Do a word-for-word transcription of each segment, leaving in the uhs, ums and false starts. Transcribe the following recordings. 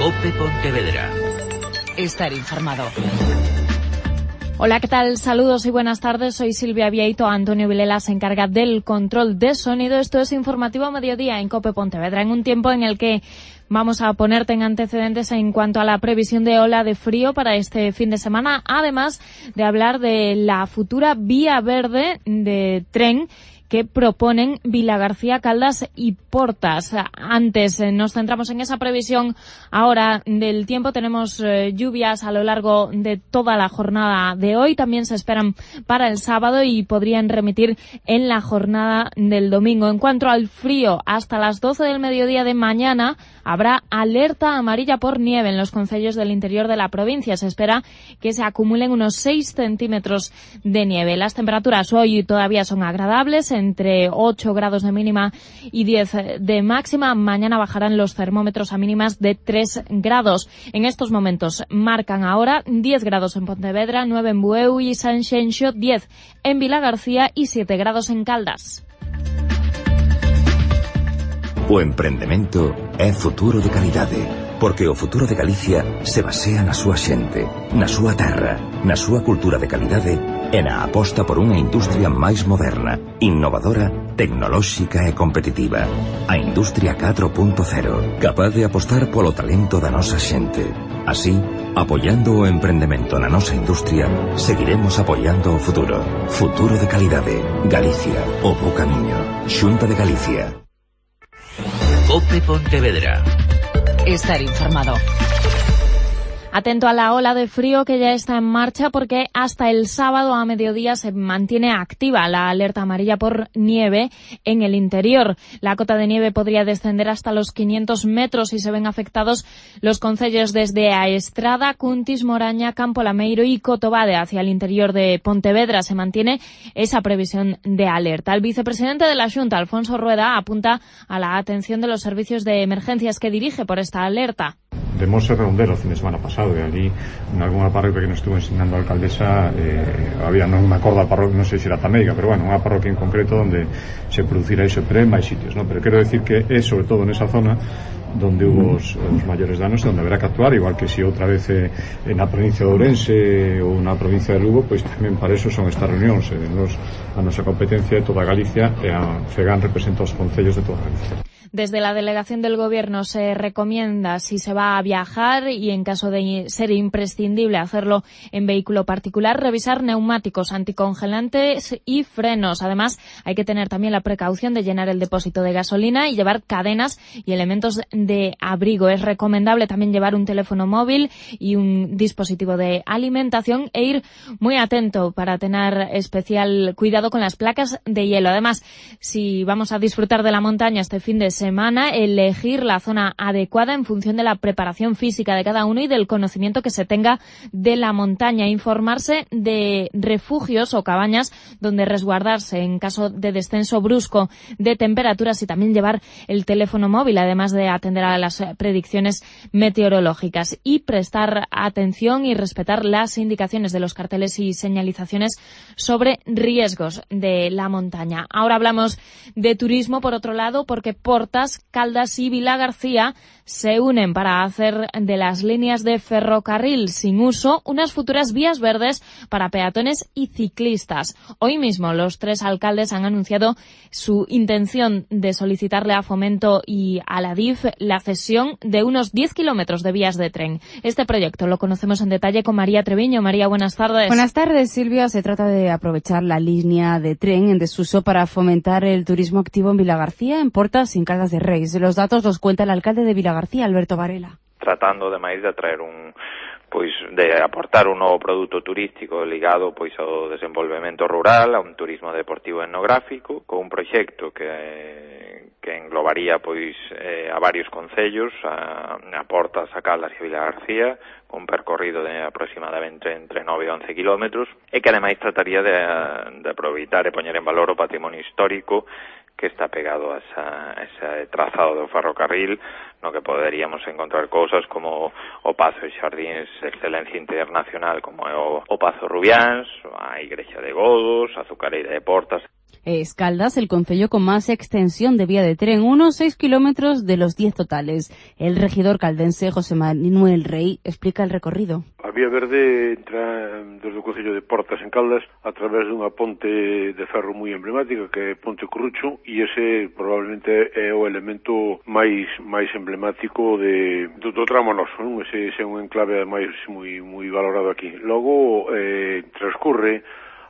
COPE Pontevedra. Estar informado. Hola, ¿qué tal? Saludos y buenas tardes. Soy Silvia Vieito. Antonio Vilela se encarga del control de sonido. Esto es Informativo a Mediodía en COPE Pontevedra, en un tiempo en el que vamos a ponerte en antecedentes en cuanto a la previsión de ola de frío para este fin de semana, además de hablar de la futura vía verde de tren que proponen Vilagarcía, Caldas y Portas. Antes eh, nos centramos en esa previsión ahora del tiempo. Tenemos eh, lluvias a lo largo de toda la jornada de hoy. También se esperan para el sábado y podrían remitir en la jornada del domingo. En cuanto al frío, hasta las doce del mediodía de mañana habrá alerta amarilla por nieve en los concellos del interior de la provincia. Se espera que se acumulen unos seis centímetros de nieve. Las temperaturas hoy todavía son agradables, entre ocho grados de mínima y diez de máxima. Mañana bajarán los termómetros a mínimas de tres grados. En estos momentos marcan ahora diez grados en Pontevedra, nueve en Bueu y Sanxenxo, diez en Vilagarcía y siete grados en Caldas. O emprendemento é futuro de calidade, porque o futuro de Galicia se basea na súa xente, na súa terra, na súa cultura de calidade e na aposta por unha industria máis moderna, innovadora, tecnolóxica e competitiva. A Industria catro punto cero, capaz de apostar polo talento da nosa xente. Así, apoiando o emprendemento na nosa industria, seguiremos apoiando o futuro. Futuro de calidade. Galicia, o bo camiño. Xunta de Galicia. COPE Pontevedra. Estar informado. Atento a la ola de frío que ya está en marcha, porque hasta el sábado a mediodía se mantiene activa la alerta amarilla por nieve en el interior. La cota de nieve podría descender hasta los quinientos metros y se ven afectados los concellos desde a Estrada, Cuntis, Moraña, Campo Lameiro y Cotobade. Hacia el interior de Pontevedra se mantiene esa previsión de alerta. El vicepresidente de la Xunta, Alfonso Rueda, apunta a la atención de los servicios de emergencias que dirige por esta alerta. De Mos e Redondela o fin de semana pasado, e ali en algunha parroquia que nos estuvo ensinando a alcaldesa eh, había, non me acordo a parroquia, non sei se era Tameiga, pero bueno, unha parroquia en concreto onde se producira iso, pero en máis sitios, ¿no? Pero quero decir que é sobre todo nesa zona donde hubo os, os maiores danos, onde haberá que actuar, igual que si outra vez eh, na provincia de Ourense ou na provincia de Lugo, pois tamén para eso son estas reunións. Eh, nos, a nosa competencia de toda Galicia e a FEGAN representa os concellos de toda Galicia. Desde la delegación del Gobierno se recomienda, si se va a viajar y en caso de ser imprescindible hacerlo en vehículo particular, revisar neumáticos, anticongelantes y frenos. Además, hay que tener también la precaución de llenar el depósito de gasolina y llevar cadenas y elementos de abrigo. Es recomendable también llevar un teléfono móvil y un dispositivo de alimentación e ir muy atento para tener especial cuidado con las placas de hielo. Además, si vamos a disfrutar de la montaña este fin de semana, elegir la zona adecuada en función de la preparación física de cada uno y del conocimiento que se tenga de la montaña. Informarse de refugios o cabañas donde resguardarse en caso de descenso brusco de temperaturas y también llevar el teléfono móvil, además de atender a las predicciones meteorológicas, y prestar atención y respetar las indicaciones de los carteles y señalizaciones sobre riesgos de la montaña. Ahora hablamos de turismo, por otro lado, porque Portas, Caldas y Vilagarcía se unen para hacer de las líneas de ferrocarril sin uso unas futuras vías verdes para peatones y ciclistas. Hoy mismo los tres alcaldes han anunciado su intención de solicitarle a Fomento y a la D I F la cesión de unos diez kilómetros de vías de tren. Este proyecto lo conocemos en detalle con María Treviño. María, buenas tardes. Buenas tardes, Silvia. Se trata de aprovechar la línea de tren en desuso para fomentar el turismo activo en Vilagarcía, en Portas y en Caldas de Reis. Los datos los cuenta el alcalde de Vilagarcía, Alberto Varela. Tratando de máis de atraer un pois de aportar un novo produto turístico ligado pois ao desenvolvemento rural, a un turismo deportivo etnográfico, con un proxecto que que englobaría pois eh, a varios concellos, a, a Portas, a Caldas e a Vilagarcía, con un percorrido de aproximadamente entre nove e once kilómetros, e que ademais trataría de, de aproveitar e poñer en valor o patrimonio histórico que está pegado a, esa, a ese trazado do ferrocarril, no que poderíamos encontrar cousas como o Pazo de Xardíns de Excelencia Internacional, como é o, o Pazo Rubiáns, a Igrexa de Godos, a Azucareira de Portas. Es Caldas el concello con más extensión de vía de tren, unos seis kilómetros de los diez totales. El regidor caldense José Manuel Rey explica el recorrido. A vía verde entra desde o concello de Portas en Caldas a través dunha ponte de ferro moi emblemática que é Ponte Corrucho, e ese probablemente é o elemento máis máis emblemático de do, do tramo noso, non? Ese, ese é un enclave máis moi moi valorado aquí. Logo eh, transcurre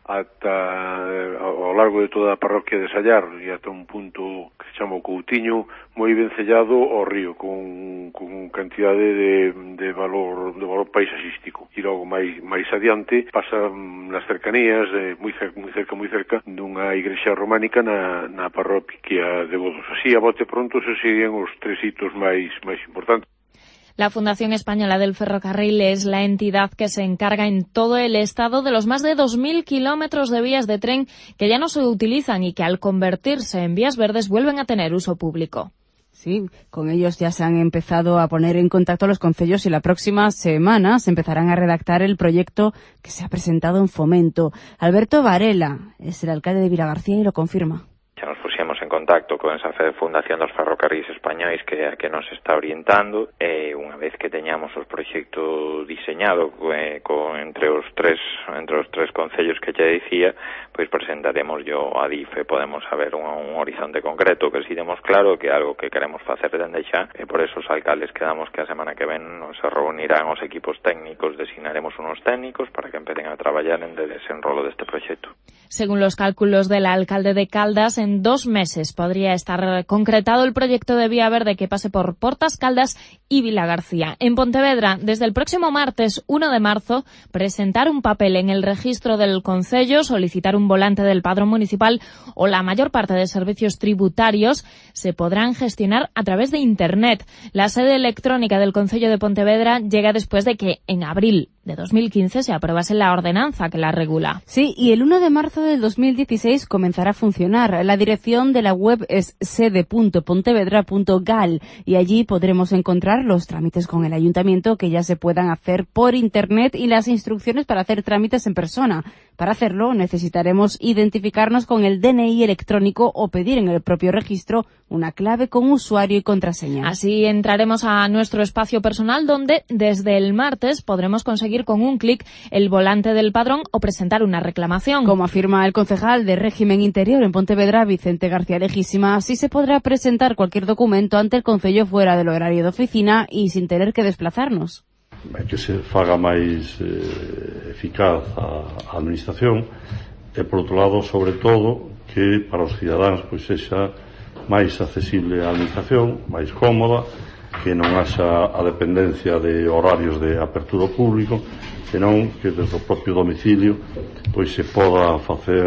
ata ao largo de toda a parroquia de Sallar e ata un punto que se chama o Coutiño, moi ben sellado ao río, con, con cantidade de, de valor de valor paisaxístico. E logo máis máis adiante pasa nas cercanías, eh, moi cerca, moi cerca, moi cerca dunha igrexa románica na, na parroquia de Bodos. Así, a bote pronto, se serían os tres hitos máis máis importantes. La Fundación Española del Ferrocarril es la entidad que se encarga en todo el estado de los más de dos mil kilómetros de vías de tren que ya no se utilizan y que al convertirse en vías verdes vuelven a tener uso público. Sí, con ellos ya se han empezado a poner en contacto los concellos y la próxima semana se empezarán a redactar el proyecto que se ha presentado en Fomento. Alberto Varela es el alcalde de Vilagarcía y lo confirma. Xa nos puxemos en contacto con esa Fundación dos Ferrocarrís Españois que a que nos está orientando, e unha vez que teñamos os proxectos diseñado eh, con, entre os tres entre os tres concellos que lle dicía, pois presentaremos yo a D I F e podemos saber un, un horizonte concreto que si demos claro que é algo que queremos facer dende xa, e por eso os alcaldes quedamos que a semana que ven nos reunirán os equipos técnicos, designaremos unos técnicos para que empecen a traballar en el desenrolo deste proxecto. Según los cálculos del alcalde de Caldas, en dos meses podría estar concretado el proyecto de vía verde que pase por Portas, Caldas y Vilagarcía. En Pontevedra, desde el próximo martes uno de marzo, presentar un papel en el registro del concello, solicitar un volante del padrón municipal o la mayor parte de servicios tributarios se podrán gestionar a través de Internet. La sede electrónica del concello de Pontevedra llega después de que en abril de dos mil quince se aprobase la ordenanza que la regula. Sí, y el uno de marzo del dos mil dieciséis comenzará a funcionar. La dirección de la web es sede punto pontevedra punto gal y allí podremos encontrar los trámites con el ayuntamiento que ya se puedan hacer por Internet y las instrucciones para hacer trámites en persona. Para hacerlo necesitaremos identificarnos con el D N I electrónico o pedir en el propio registro una clave con usuario y contraseña. Así entraremos a nuestro espacio personal donde desde el martes podremos conseguir con un clic el volante del padrón o presentar una reclamación. Como afirma el concejal de Régimen Interior en Pontevedra, Vicente García Lejísima, así se podrá presentar cualquier documento ante el concello fuera del horario de oficina y sin tener que desplazarnos. Que se faga máis eh, eficaz a, a administración e, por outro lado, sobre todo, que para os cidadáns pois sexa máis accesible a administración, máis cómoda, que non haxa a dependencia de horarios de apertura ao público, senón que desde o propio domicilio pois se poda facer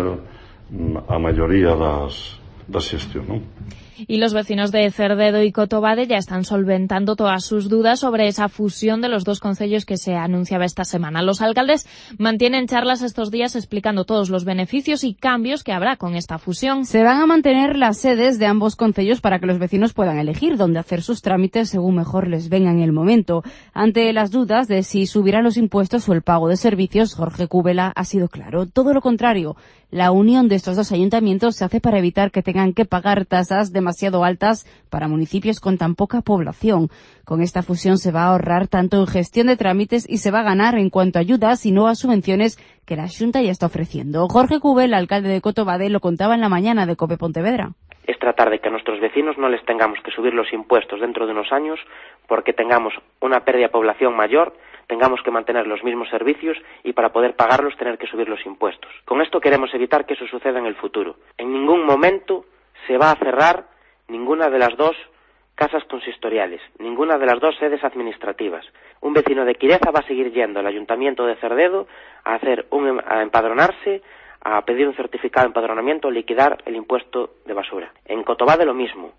a maioría das, das xestión, non? Y los vecinos de Cerdedo y Cotobade ya están solventando todas sus dudas sobre esa fusión de los dos concellos que se anunciaba esta semana. Los alcaldes mantienen charlas estos días explicando todos los beneficios y cambios que habrá con esta fusión. Se van a mantener las sedes de ambos concellos para que los vecinos puedan elegir dónde hacer sus trámites según mejor les venga en el momento. Ante las dudas de si subirán los impuestos o el pago de servicios, Jorge Cúbela ha sido claro. Todo lo contrario. La unión de estos dos ayuntamientos se hace para evitar que tengan que pagar tasas demasiado altas para municipios con tan poca población. Con esta fusión se va a ahorrar tanto en gestión de trámites y se va a ganar en cuanto a ayudas y no a subvenciones que la Xunta ya está ofreciendo. Jorge Cubel, alcalde de Cotobade, lo contaba en la mañana de COPE Pontevedra. Es tratar de que a nuestros vecinos no les tengamos que subir los impuestos dentro de unos años porque tengamos una pérdida de población mayor, tengamos que mantener los mismos servicios y para poder pagarlos tener que subir los impuestos. Con esto queremos evitar que eso suceda en el futuro. En ningún momento se va a cerrar ninguna de las dos casas consistoriales, ninguna de las dos sedes administrativas. Un vecino de Quireza va a seguir yendo al Ayuntamiento de Cerdedo a hacer un, a empadronarse, a pedir un certificado de empadronamiento o liquidar el impuesto de basura. En Cotobade lo mismo.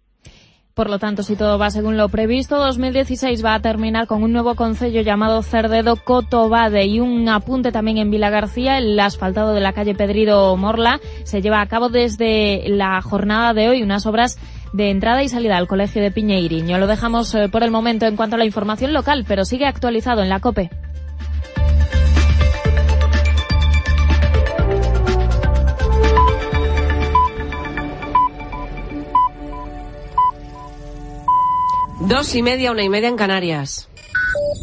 Por lo tanto, si todo va según lo previsto, dos mil dieciséis va a terminar con un nuevo concello llamado Cerdedo Cotobade. Y un apunte también en Vilagarcía, el asfaltado de la calle Pedrido Morla se lleva a cabo desde la jornada de hoy, unas obras de entrada y salida al colegio de Piñeiriño. Lo dejamos eh, por el momento en cuanto a la información local, pero sigue actualizado en la COPE. Dos y media, una y media en Canarias.